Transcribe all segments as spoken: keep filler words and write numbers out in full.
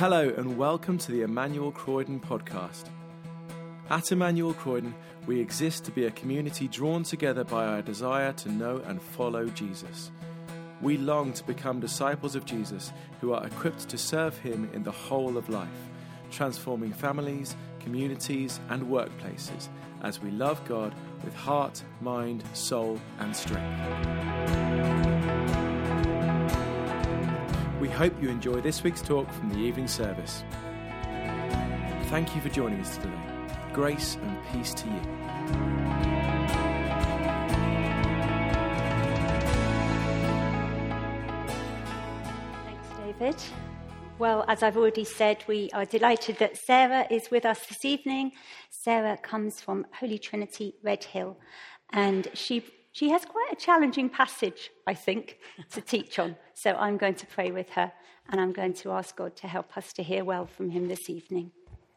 Hello and welcome to the Emmanuel Croydon podcast. At Emmanuel Croydon, we exist to be a community drawn together by our desire to know and follow Jesus. We long to become disciples of Jesus who are equipped to serve him in the whole of life, transforming families, communities and workplaces as we love God with heart, mind, soul and strength. We hope you enjoy this week's talk from the evening service. Thank you for joining us today. Grace and peace to you. Thanks, David. Well, as I've already said, we are delighted that Sarah is with us this evening. Sarah comes from Holy Trinity, Redhill, and she she has quite a challenging passage, I think, to teach on. So I'm going to pray with her, and I'm going to ask God to help us to hear well from him this evening.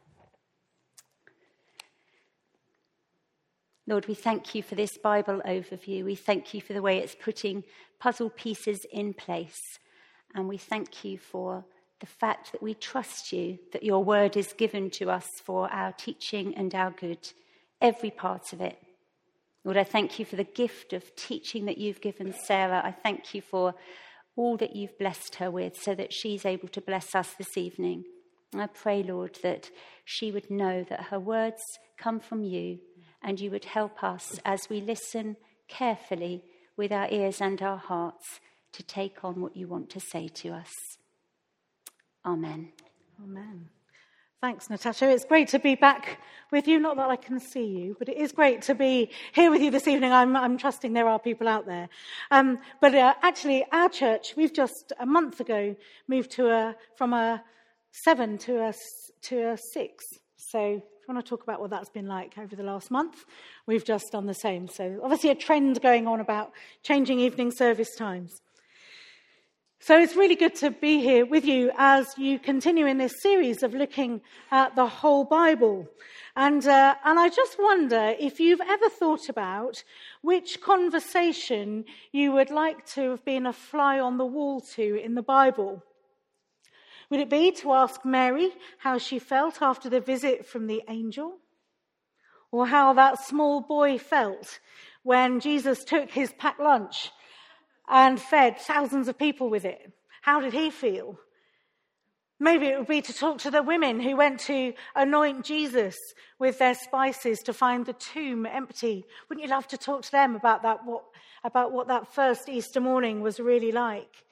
Lord, we thank you for this Bible overview. We thank you for the way it's putting puzzle pieces in place. And we thank you for the fact that we trust you, that your word is given to us for our teaching and our good, every part of it. Lord, I thank you for the gift of teaching that you've given Sarah. I thank you for all that you've blessed her with so that she's able to bless us this evening. And I pray, Lord, that she would know that her words come from you and you would help us as we listen carefully with our ears and our hearts to take on what you want to say to us. Amen. Amen. Thanks, Natasha. It's great to be back with you. Not that I can see you, but it is great to be here with you this evening. I'm, I'm trusting there are people out there. Um, but uh, actually, our church, we've just a month ago moved to a from a seven to a to a six. So if you want to talk about what that's been like over the last month, we've just done the same. So obviously a trend going on about changing evening service times. So it's really good to be here with you as you continue in this series of looking at the whole Bible. And uh, and I just wonder if you've ever thought about which conversation you would like to have been a fly on the wall to in the Bible. Would it be to ask Mary how she felt after the visit from the angel? Or how that small boy felt when Jesus took his packed lunch and fed thousands of people with it? How did he feel? Maybe it would be to talk to the women who went to anoint Jesus with their spices to find the tomb empty. Wouldn't you love to talk to them about that? What about what that first Easter morning was really like?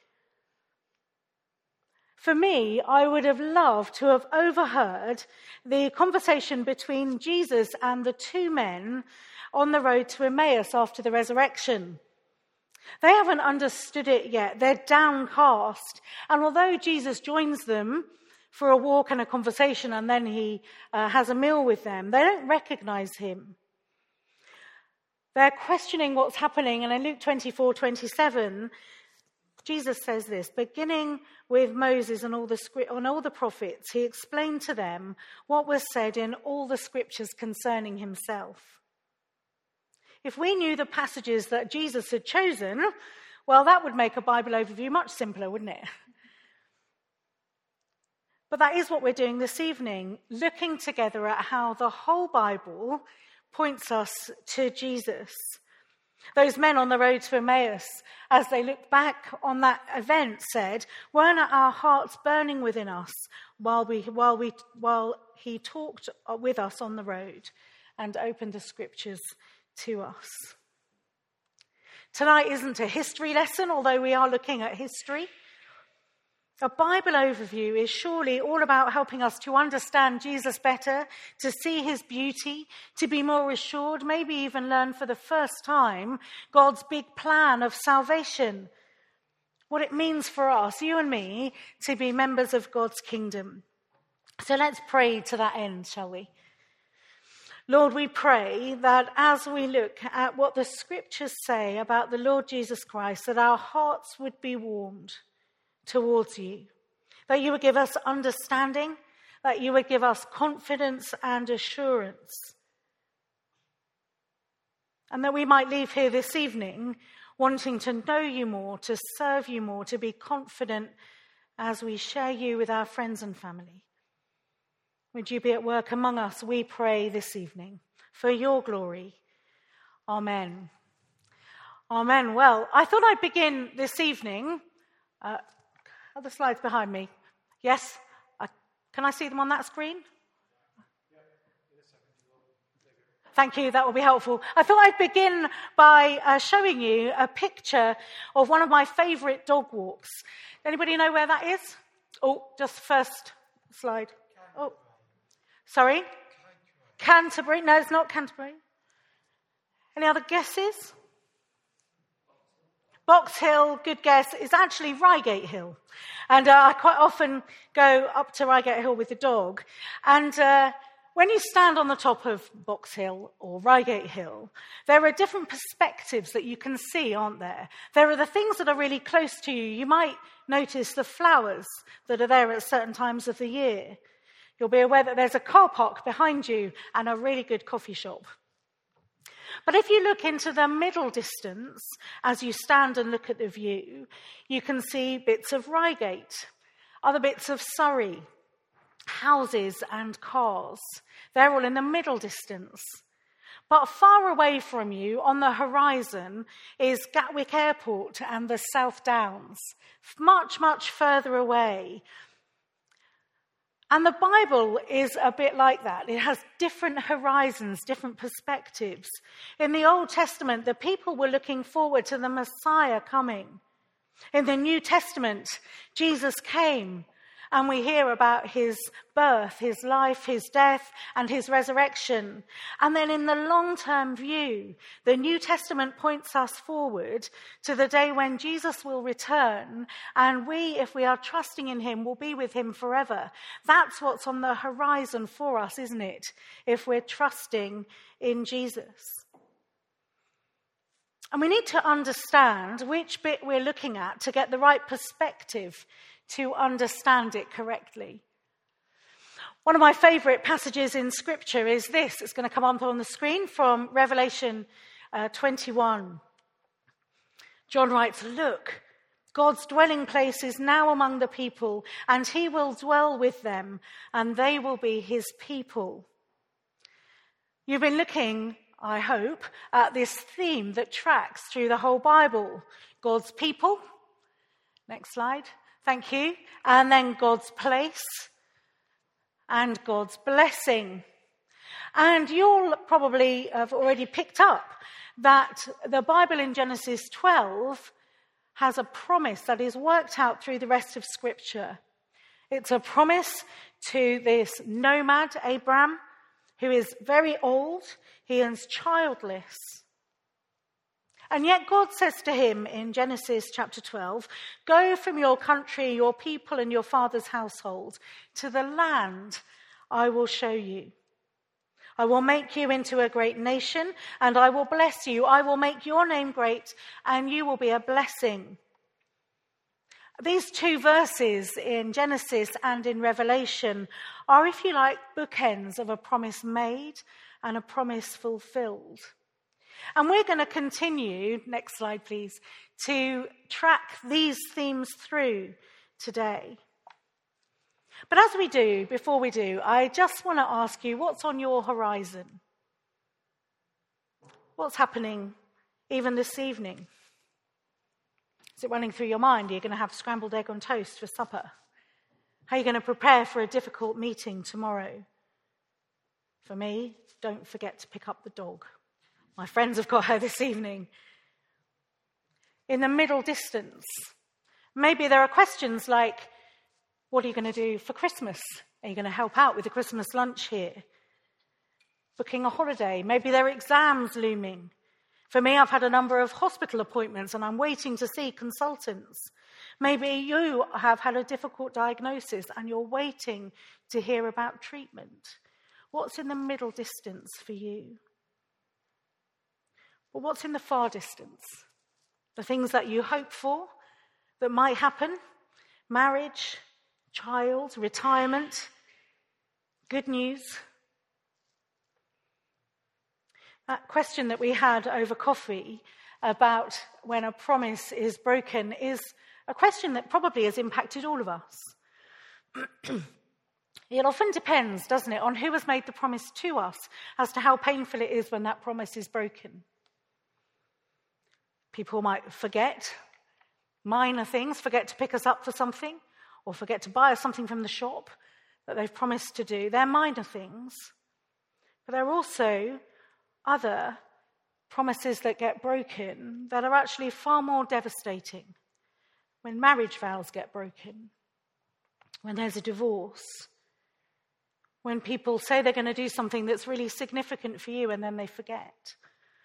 For me, I would have loved to have overheard the conversation between Jesus and the two men on the road to Emmaus after the resurrection. They haven't understood it yet. They're downcast. And although Jesus joins them for a walk and a conversation and then he uh, has a meal with them, they don't recognize him. They're questioning what's happening. And in Luke twenty-four twenty-seven, Jesus says this: beginning with Moses and all the script, and all the prophets, he explained to them what was said in all the scriptures concerning himself. If we knew the passages that Jesus had chosen, well, that would make a Bible overview much simpler, wouldn't it? But that is what we're doing this evening, looking together at how the whole Bible points us to Jesus. Those men on the road to Emmaus, as they looked back on that event, said, "Weren't our hearts burning within us while we, while we, while he talked with us on the road and opened the scriptures to us?" Tonight isn't a history lesson, although we are looking at history. A Bible overview is surely all about helping us to understand Jesus better, to see his beauty, to be more assured, maybe even learn for the first time God's big plan of salvation, what it means for us, you and me, to be members of God's kingdom. So let's pray to that end, shall we? Lord, we pray that as we look at what the scriptures say about the Lord Jesus Christ, that our hearts would be warmed towards you, that you would give us understanding, that you would give us confidence and assurance, and that we might leave here this evening wanting to know you more, to serve you more, to be confident as we share you with our friends and family. Would you be at work among us, we pray this evening, for your glory. Amen. Amen. Well, I thought I'd begin this evening. Uh, are the slides behind me? Yes? Uh, can I see them on that screen? Thank you, that will be helpful. I thought I'd begin by uh, showing you a picture of one of my favourite dog walks. Anybody know where that is? Oh, just first slide. Oh, sorry? Canterbury. No, it's not Canterbury. Any other guesses? Box Hill, good guess. It's actually Reigate Hill. And uh, I quite often go up to Reigate Hill with the dog. And uh, when you stand on the top of Box Hill or Reigate Hill, there are different perspectives that you can see, aren't there? There are the things that are really close to you. You might notice the flowers that are there at certain times of the year. You'll be aware that there's a car park behind you and a really good coffee shop. But if you look into the middle distance, as you stand and look at the view, you can see bits of Reigate, other bits of Surrey, houses and cars. They're all in the middle distance. But far away from you, on the horizon, is Gatwick Airport and the South Downs, much, much further away. And the Bible is a bit like that. It has different horizons, different perspectives. In the Old Testament, the people were looking forward to the Messiah coming. In the New Testament, Jesus came, and we hear about his birth, his life, his death, and his resurrection. And then in the long-term view, the New Testament points us forward to the day when Jesus will return, and we, if we are trusting in him, will be with him forever. That's what's on the horizon for us, isn't it? If we're trusting in Jesus. And we need to understand which bit we're looking at to get the right perspective to understand it correctly. One of my favourite passages in Scripture is this. It's going to come up on the screen from Revelation uh, twenty-one. John writes, "Look, God's dwelling place is now among the people, and he will dwell with them, and they will be his people." You've been looking, I hope, at this theme that tracks through the whole Bible. God's people. Next slide. Thank you. And then God's place and God's blessing. And you'll probably have already picked up that the Bible in Genesis twelve has a promise that is worked out through the rest of Scripture. It's a promise to this nomad, Abram, who is very old. He is childless. And yet God says to him in Genesis chapter twelve, "Go from your country, your people, and your father's household to the land I will show you. I will make you into a great nation, and I will bless you. I will make your name great, and you will be a blessing." These two verses in Genesis and in Revelation are, if you like, bookends of a promise made and a promise fulfilled. And we're going to continue, next slide please, to track these themes through today. But as we do, before we do, I just want to ask you, what's on your horizon? What's happening even this evening? Is it running through your mind? Are you going to have scrambled egg on toast for supper? How are you going to prepare for a difficult meeting tomorrow? For me, don't forget to pick up the dog. My friends have got her this evening. In the middle distance, maybe there are questions like, what are you going to do for Christmas? Are you going to help out with the Christmas lunch here? Booking a holiday. Maybe there are exams looming. For me, I've had a number of hospital appointments and I'm waiting to see consultants. Maybe you have had a difficult diagnosis and you're waiting to hear about treatment. What's in the middle distance for you? Well, what's in the far distance? The things that you hope for that might happen? Marriage, child, retirement, good news. That question that we had over coffee about when a promise is broken is a question that probably has impacted all of us. It often depends, doesn't it, on who has made the promise to us as to how painful it is when that promise is broken. People might forget minor things, forget to pick us up for something, or forget to buy us something from the shop that they've promised to do. They're minor things. But there are also other promises that get broken that are actually far more devastating. When marriage vows get broken, when there's a divorce, when people say they're going to do something that's really significant for you and then they forget.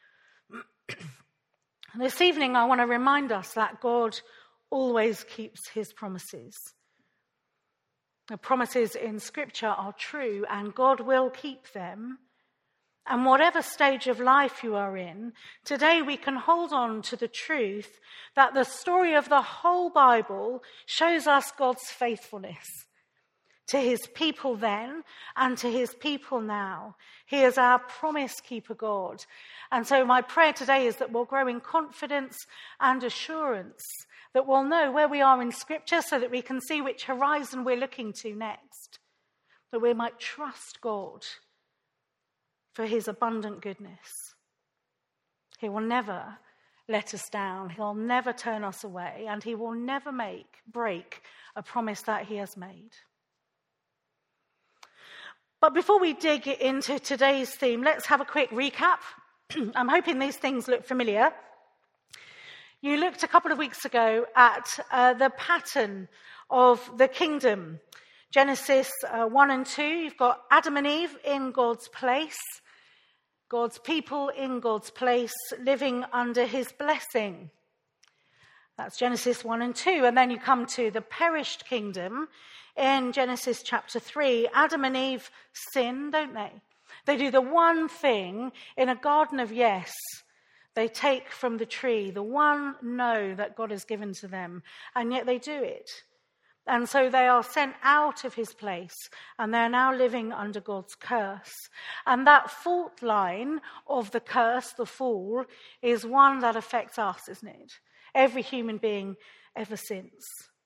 This evening I want to remind us that God always keeps his promises. The promises in Scripture are true and God will keep them. And whatever stage of life you are in, today we can hold on to the truth that the story of the whole Bible shows us God's faithfulness to his people then and to his people now. He is our promise keeper God. And so my prayer today is that we'll grow in confidence and assurance, that we'll know where we are in Scripture so that we can see which horizon we're looking to next, that we might trust God for his abundant goodness. He will never let us down. He'll never turn us away, and he will never make, break a promise that he has made. But before we dig into today's theme, let's have a quick recap. I'm hoping these things look familiar. You looked a couple of weeks ago at uh, the pattern of the kingdom. Genesis uh, one and two, you've got Adam and Eve in God's place, God's people in God's place, living under his blessing. That's Genesis one and two. And then you come to the perished kingdom in Genesis chapter three. Adam and Eve sin, don't they? They do the one thing in a garden of yes. They take from the tree the one no that God has given to them, and yet they do it. And so they are sent out of his place, and they're now living under God's curse. And that fault line of the curse, the fall, is one that affects us, isn't it? Every human being ever since.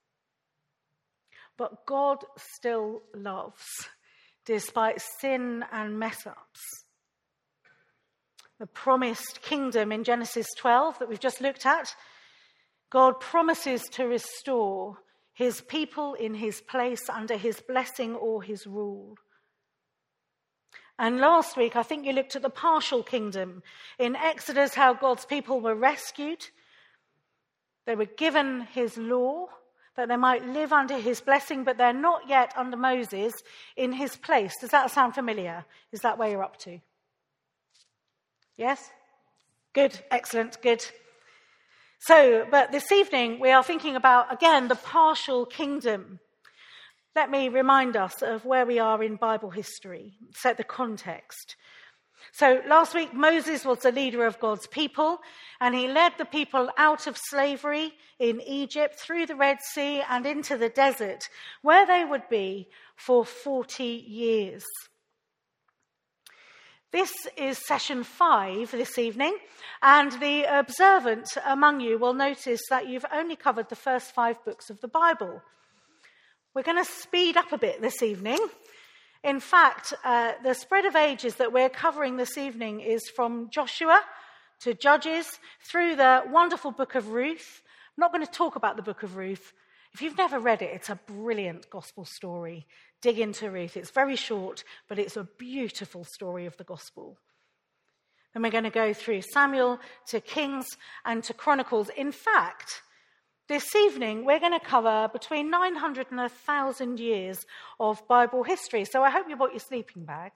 But God still loves, despite sin and mess-ups. The promised kingdom in Genesis twelve that we've just looked at, God promises to restore his people in his place under his blessing or his rule. And last week, I think you looked at the partial kingdom in Exodus, how God's people were rescued. They were given his law, that they might live under his blessing, but they're not yet under Moses in his place. Does that sound familiar? Is that where you're up to? Yes? Good, excellent, good. So, but this evening we are thinking about, again, the partial kingdom. Let me remind us of where we are in Bible history, set the context. So last week, Moses was the leader of God's people, and he led the people out of slavery in Egypt, through the Red Sea, and into the desert, where they would be for forty years. This is session five this evening, and the observant among you will notice that you've only covered the first five books of the Bible. We're going to speed up a bit this evening. In fact, uh, the spread of ages that we're covering this evening is from Joshua to Judges through the wonderful book of Ruth. I'm not going to talk about the book of Ruth. If you've never read it, it's a brilliant gospel story. Dig into Ruth. It's very short, but it's a beautiful story of the gospel. Then we're going to go through Samuel to Kings and to Chronicles. In fact, this evening we're going to cover between nine hundred and one thousand years of Bible history. So I hope you brought your sleeping bags.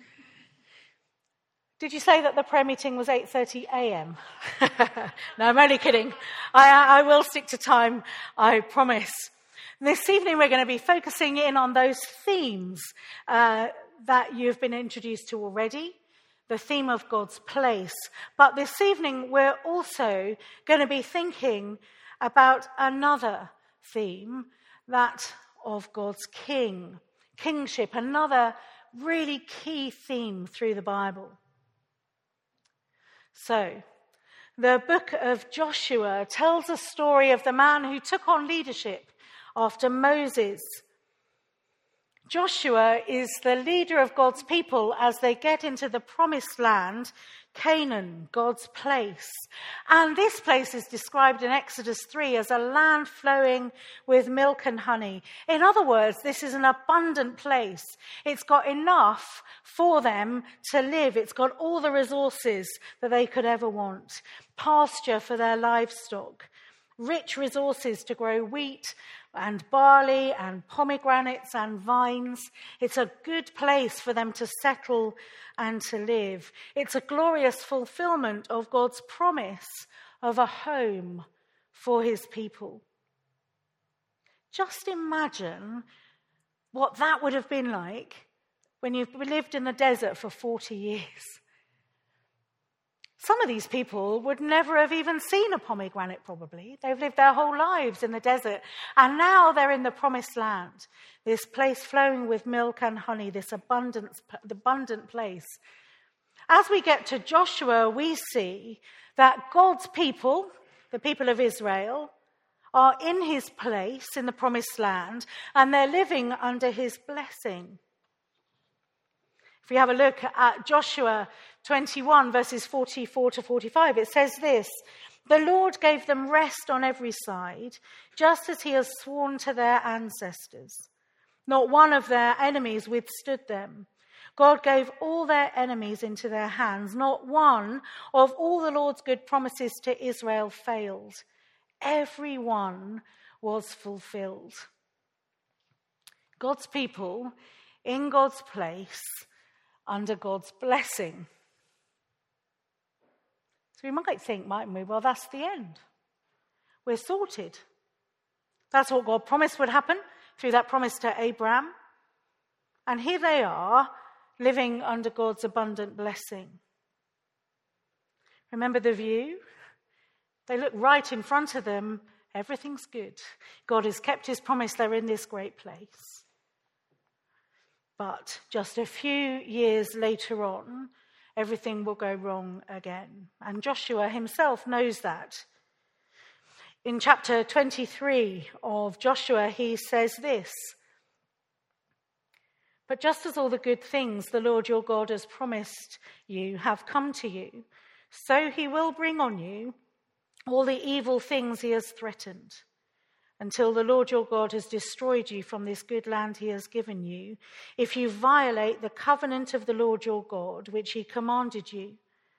Did you say that the prayer meeting was eight thirty a.m.? No, I'm only kidding. I, I will stick to time, I promise. This evening we're going to be focusing in on those themes uh, that you've been introduced to already, the theme of God's place. But this evening we're also going to be thinking about another theme, that of God's king, kingship, another really key theme through the Bible. So, The book of Joshua tells a story of the man who took on leadership after Moses. Joshua is the leader of God's people as they get into the promised land, Canaan, God's place. And this place is described in Exodus three as a land flowing with milk and honey. In other words, this is an abundant place. It's got enough for them to live. It's got all the resources that they could ever want. Pasture for their livestock, rich resources to grow wheat and barley and pomegranates and vines. It's a good place for them to settle and to live. It's a glorious fulfillment of God's promise of a home for his people. Just imagine what that would have been like when you've lived in the desert for forty years. Some of these people would never have even seen a pomegranate, probably. They've lived their whole lives in the desert. And now they're in the promised land, this place flowing with milk and honey, this abundance, abundant place. As we get to Joshua, we see that God's people, the people of Israel, are in his place in the promised land, and they're living under his blessing. If we have a look at Joshua twenty-one, verses forty-four to forty-five, it says this: "The Lord gave them rest on every side, just as he has sworn to their ancestors. Not one of their enemies withstood them. God gave all their enemies into their hands. Not one of all the Lord's good promises to Israel failed. Every one was fulfilled." God's people in God's place, under God's blessing. So we might think, mightn't we, well, that's the end. We're sorted. That's what God promised would happen through that promise to Abraham. And here they are, living under God's abundant blessing. Remember the view? They look right in front of them. Everything's good. God has kept his promise. They're in this great place. But just a few years later on, everything will go wrong again. And Joshua himself knows that. In chapter twenty-three of Joshua, he says this: "But just as all the good things the Lord your God has promised you have come to you, so he will bring on you all the evil things he has threatened, until the Lord your God has destroyed you from this good land he has given you, if you violate the covenant of the Lord your God, which he commanded you,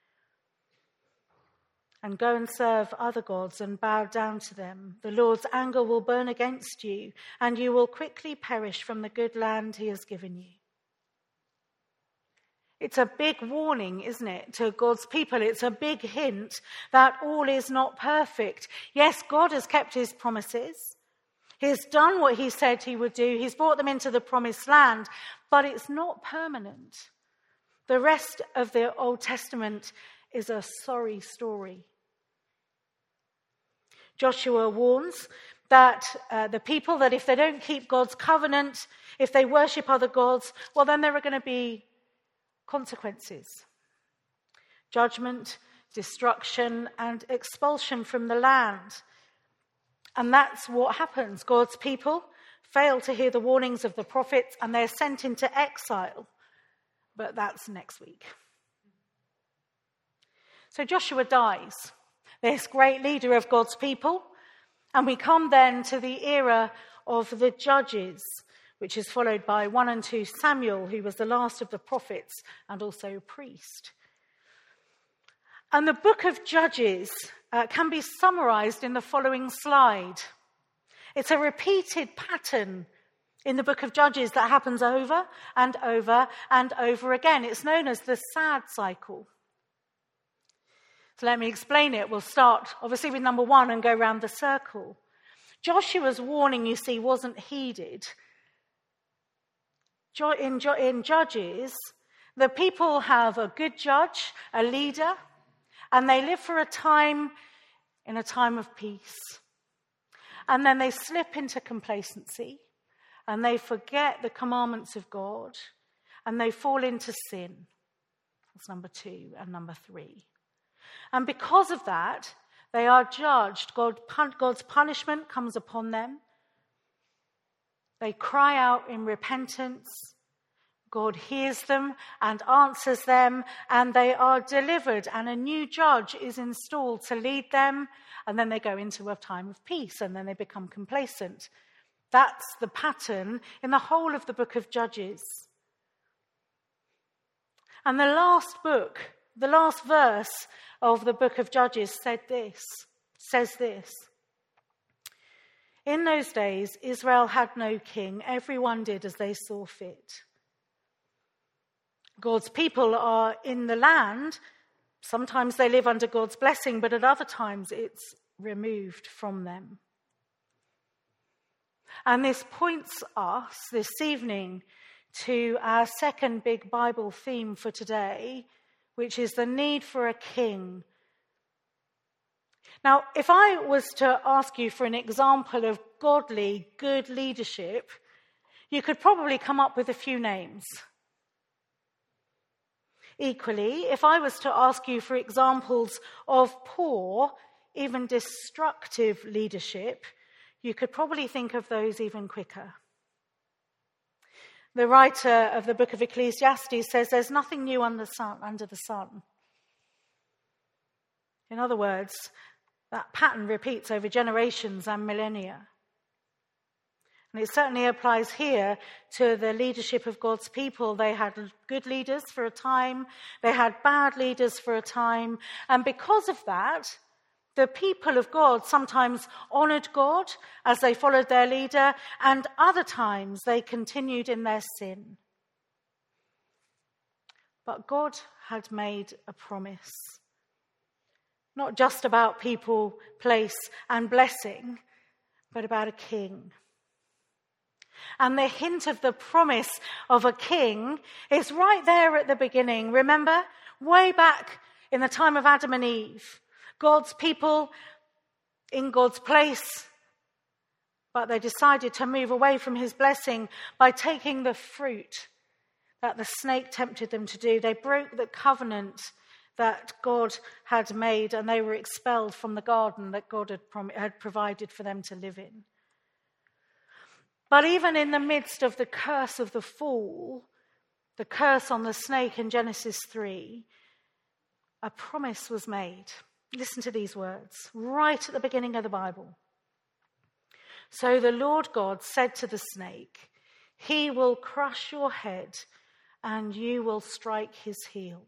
and go and serve other gods and bow down to them. The Lord's anger will burn against you, and you will quickly perish from the good land he has given you." It's a big warning, isn't it, to God's people? It's a big hint that all is not perfect. Yes, God has kept his promises. He's done what he said he would do. He's brought them into the promised land, but it's not permanent. The rest of the Old Testament is a sorry story. Joshua warns that uh, the people, that if they don't keep God's covenant, if they worship other gods, well, then there are going to be consequences. Judgment, destruction, and expulsion from the land. And that's what happens. God's people fail to hear the warnings of the prophets, and they're sent into exile. But that's next week. So Joshua dies, this great leader of God's people, and we come then to the era of the judges, which is followed by one and two Samuel, who was the last of the prophets and also a priest. And the book of Judges uh, can be summarized in the following slide. It's a repeated pattern in the book of Judges that happens over and over and over again. It's known as the sad cycle. So let me explain it. We'll start, obviously, with number one and go round the circle. Joshua's warning, you see, wasn't heeded. In, in Judges, the people have a good judge, a leader, and they live for a time in a time of peace. And then they slip into complacency, and they forget the commandments of God, and they fall into sin. That's number two and number three. And because of that, they are judged. God, God's punishment comes upon them. They cry out in repentance. God hears them and answers them, and they are delivered, and a new judge is installed to lead them, and then they go into a time of peace, and then they become complacent. That's the pattern in the whole of the book of Judges. And the last book, the last verse of the book of Judges said this, says this. In those days, Israel had no king. Everyone did as they saw fit. God's people are in the land. Sometimes they live under God's blessing, but at other times it's removed from them. And this points us this evening to our second big Bible theme for today, which is the need for a king. Now, if I was to ask you for an example of godly, good leadership, you could probably come up with a few names. Equally, if I was to ask you for examples of poor, even destructive leadership, you could probably think of those even quicker. The writer of the book of Ecclesiastes says there's nothing new under the sun. Under the sun. In other words, that pattern repeats over generations and millennia. And it certainly applies here to the leadership of God's people. They had good leaders for a time. They had bad leaders for a time. And because of that, the people of God sometimes honored God as they followed their leader, and other times they continued in their sin. But God had made a promise. Not just about people, place, and blessing, but about a king. And the hint of the promise of a king is right there at the beginning. Remember, way back in the time of Adam and Eve, God's people in God's place, but they decided to move away from his blessing by taking the fruit that the snake tempted them to do. They broke the covenant that God had made, and they were expelled from the garden that God had, prom- had provided for them to live in. But even in the midst of the curse of the fall, the curse on the snake in Genesis three, a promise was made. Listen to these words, right at the beginning of the Bible. So the Lord God said to the snake, he will crush your head and you will strike his heel.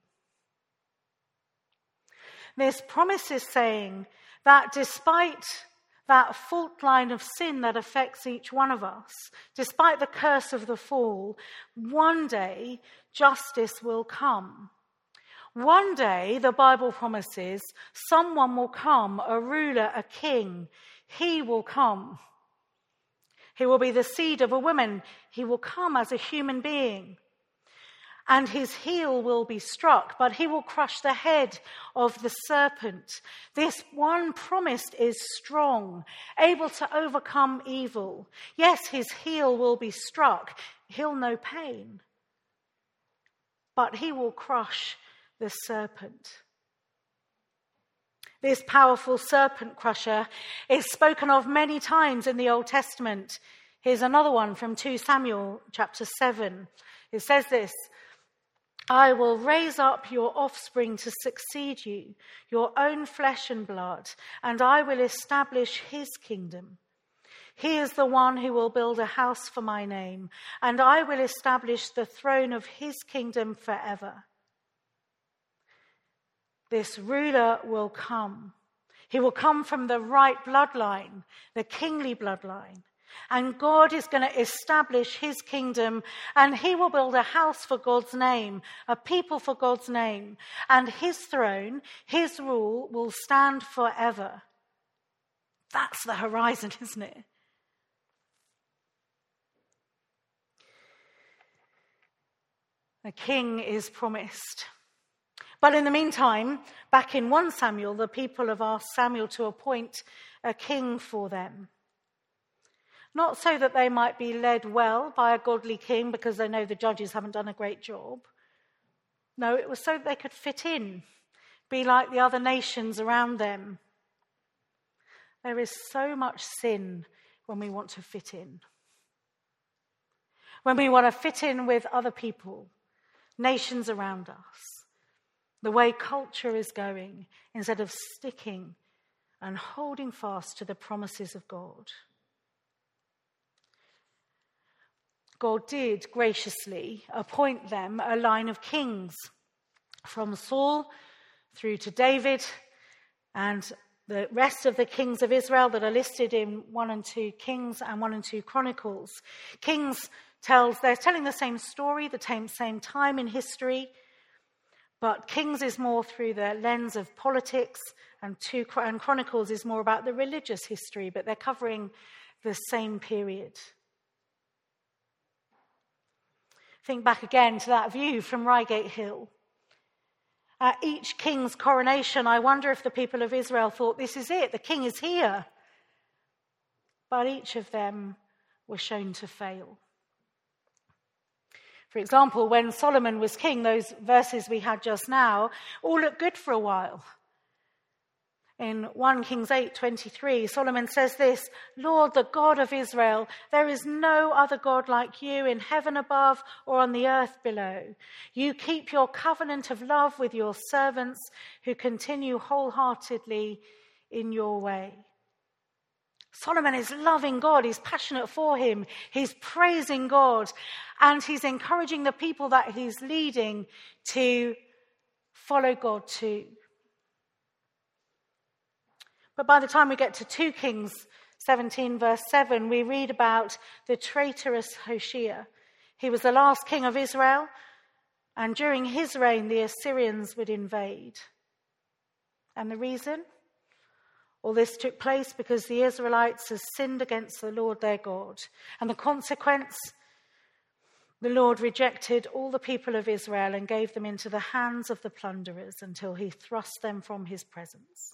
This promise is saying that despite that fault line of sin that affects each one of us, despite the curse of the fall, one day justice will come. One day, the Bible promises, someone will come, a ruler, a king. He will come. He will be the seed of a woman. He will come as a human being. And his heel will be struck, but he will crush the head of the serpent. This one promised is strong, able to overcome evil. Yes, his heel will be struck. He'll know pain. But he will crush the serpent. This powerful serpent crusher is spoken of many times in the Old Testament. Here's another one from Second Samuel chapter seven. It says this, I will raise up your offspring to succeed you, your own flesh and blood, and I will establish his kingdom. He is the one who will build a house for my name, and I will establish the throne of his kingdom forever. This ruler will come. He will come from the right bloodline, the kingly bloodline. And God is going to establish his kingdom, and he will build a house for God's name, a people for God's name. And his throne, his rule will stand forever. That's the horizon, isn't it? The king is promised. But in the meantime, back in First Samuel, the people have asked Samuel to appoint a king for them. Not so that they might be led well by a godly king because they know the judges haven't done a great job. No, it was so that they could fit in, be like the other nations around them. There is so much sin when we want to fit in. When we want to fit in with other people, nations around us, the way culture is going, instead of sticking and holding fast to the promises of God. God did graciously appoint them a line of kings, from Saul through to David and the rest of the kings of Israel that are listed in one and two Kings and one and two Chronicles. Kings tells, they're telling the same story, the same time in history, but Kings is more through the lens of politics, and two and Chronicles is more about the religious history, but they're covering the same period. Think back again to that view from Reigate Hill. At each king's coronation, I wonder if the people of Israel thought, this is it, the king is here. But each of them were shown to fail. For example, when Solomon was king, those verses we had just now all looked good for a while. In First Kings eight twenty-three, Solomon says this, Lord, the God of Israel, there is no other God like you in heaven above or on the earth below. You keep your covenant of love with your servants who continue wholeheartedly in your way. Solomon is loving God. He's passionate for him. He's praising God. And he's encouraging the people that he's leading to follow God too. But by the time we get to Second Kings seventeen, verse seven, we read about the traitorous Hoshea. He was the last king of Israel, and during his reign, the Assyrians would invade. And the reason? All this took place because the Israelites had sinned against the Lord their God. And the consequence? The Lord rejected all the people of Israel and gave them into the hands of the plunderers until he thrust them from his presence.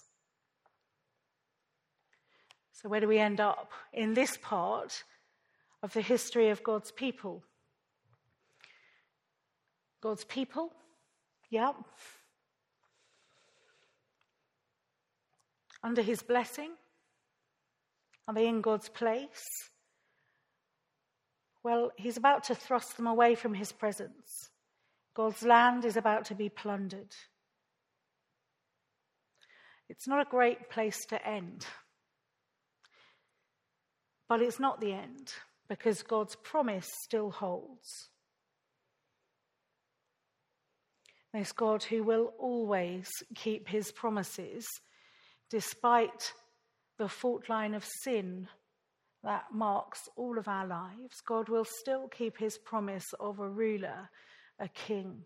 So where do we end up in this part of the history of God's people? God's people? Yep. Under his blessing? Are they in God's place? Well, he's about to thrust them away from his presence. God's land is about to be plundered. It's not a great place to end. But it's not the end, because God's promise still holds. This God who will always keep his promises, despite the fault line of sin that marks all of our lives. God will still keep his promise of a ruler, a king.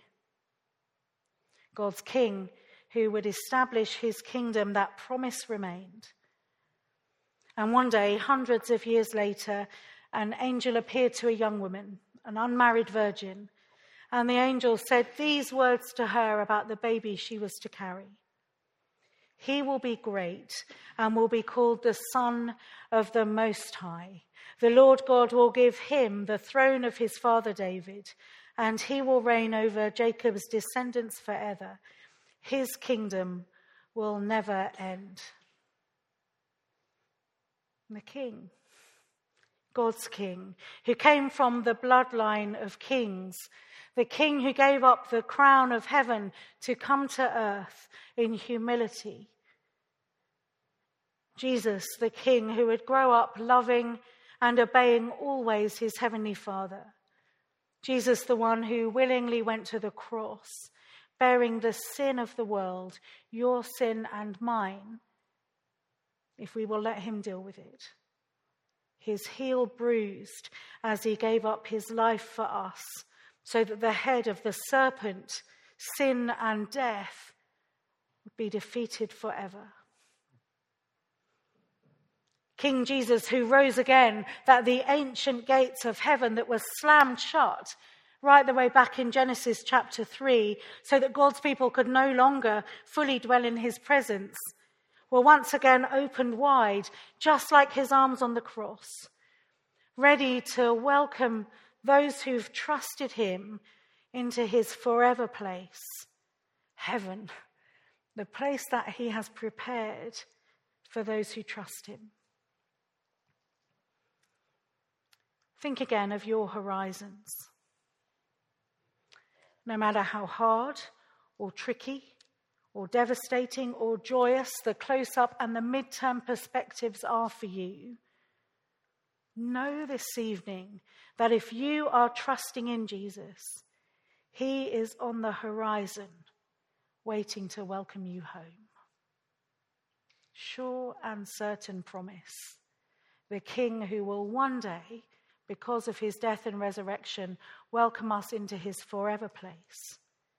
God's king who would establish his kingdom, that promise remained. And one day, hundreds of years later, an angel appeared to a young woman, an unmarried virgin, and the angel said these words to her about the baby she was to carry. He will be great and will be called the Son of the Most High. The Lord God will give him the throne of his father David, and he will reign over Jacob's descendants forever. His kingdom will never end. The king, God's king, who came from the bloodline of kings, the king who gave up the crown of heaven to come to earth in humility. Jesus, the king who would grow up loving and obeying always his heavenly Father. Jesus, the one who willingly went to the cross, bearing the sin of the world, your sin and mine, if we will let him deal with it. His heel bruised as he gave up his life for us, so that the head of the serpent, sin and death, would be defeated forever. King Jesus, who rose again, that the ancient gates of heaven that were slammed shut right the way back in Genesis chapter three, so that God's people could no longer fully dwell in his presence, were once again opened wide, just like his arms on the cross, ready to welcome those who've trusted him into his forever place, heaven, the place that he has prepared for those who trust him. Think again of your horizons. No matter how hard or tricky or devastating or joyous the close-up and the mid-term perspectives are for you, know this evening that if you are trusting in Jesus, he is on the horizon waiting to welcome you home. Sure and certain promise. The King who will one day, because of his death and resurrection, welcome us into his forever place.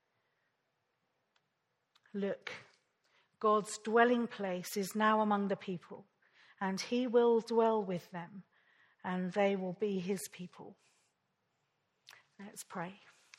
Look, God's dwelling place is now among the people, and he will dwell with them, and they will be his people. Let's pray.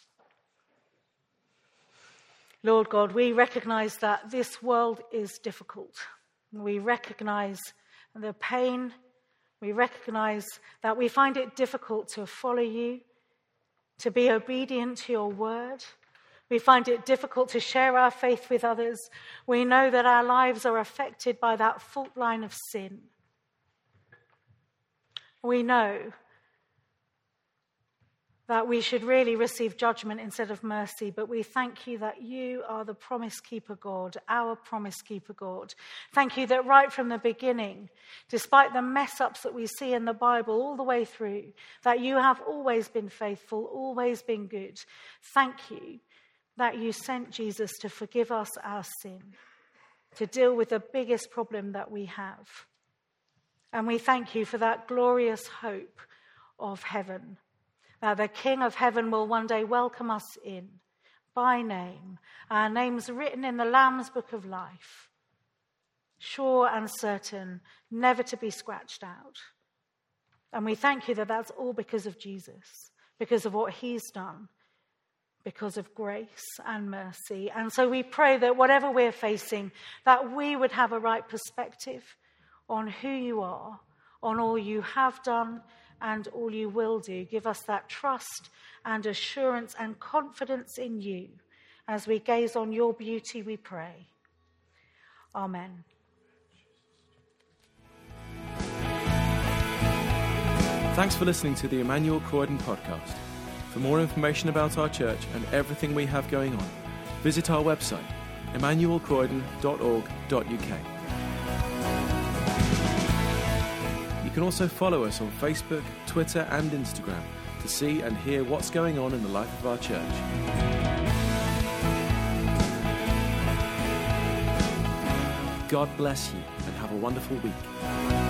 Lord God, we recognize that this world is difficult. We recognize the pain. We recognize that we find it difficult to follow you, to be obedient to your word. We find it difficult to share our faith with others. We know that our lives are affected by that fault line of sin. We know that we should really receive judgment instead of mercy, but we thank you that you are the promise keeper God, our promise keeper God. Thank you that right from the beginning, despite the mess ups that we see in the Bible all the way through, that you have always been faithful, always been good. Thank you that you sent Jesus to forgive us our sin, to deal with the biggest problem that we have. And we thank you for that glorious hope of heaven. That the King of heaven will one day welcome us in by name, our names written in the Lamb's book of life, sure and certain, never to be scratched out. And we thank you that that's all because of Jesus, because of what he's done, because of grace and mercy. And so we pray that whatever we're facing, that we would have a right perspective on who you are, on all you have done, and all you will do. Give us that trust and assurance and confidence in you as we gaze on your beauty, we pray. Amen. Thanks for listening to the Emmanuel Croydon podcast. For more information about our church and everything we have going on, visit our website, emmanuel croydon dot org dot u k. You can also follow us on Facebook, Twitter and Instagram to see and hear what's going on in the life of our church. God bless you and have a wonderful week.